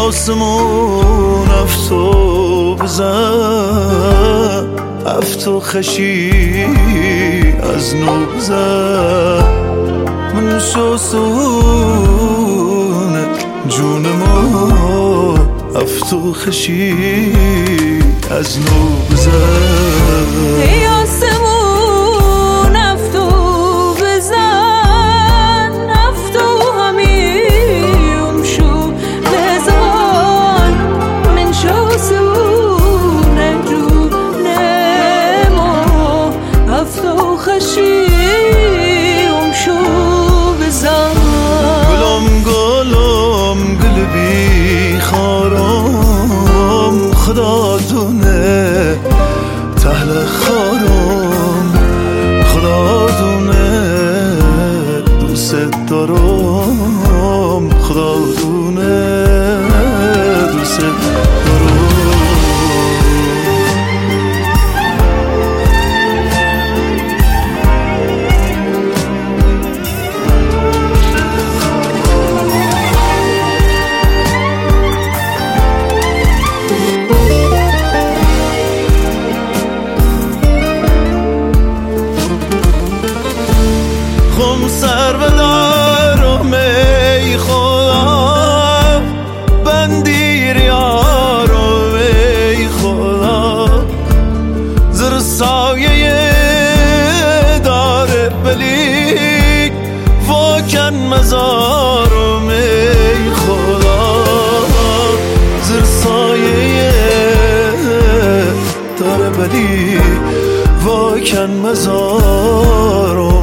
آسمون افتو بزن افتو خشی از نو بزن من شوسون جون ما افتو خشی از نو بزن ای آسمون افتو بزن افتو همیم شو بزن من شوسون جون ما افتو خشی شو بزن گلم گلم گل بی خارم خدا دونه تهل خارم خدا دونه دوست دارم خدا دونه دوست دارم خم سر به دارم ای خدا بندیر یارم ای خدا زر سایه داره بلیک واکن مزارم ای خدا زر سایه داره بلیک واکن مزارم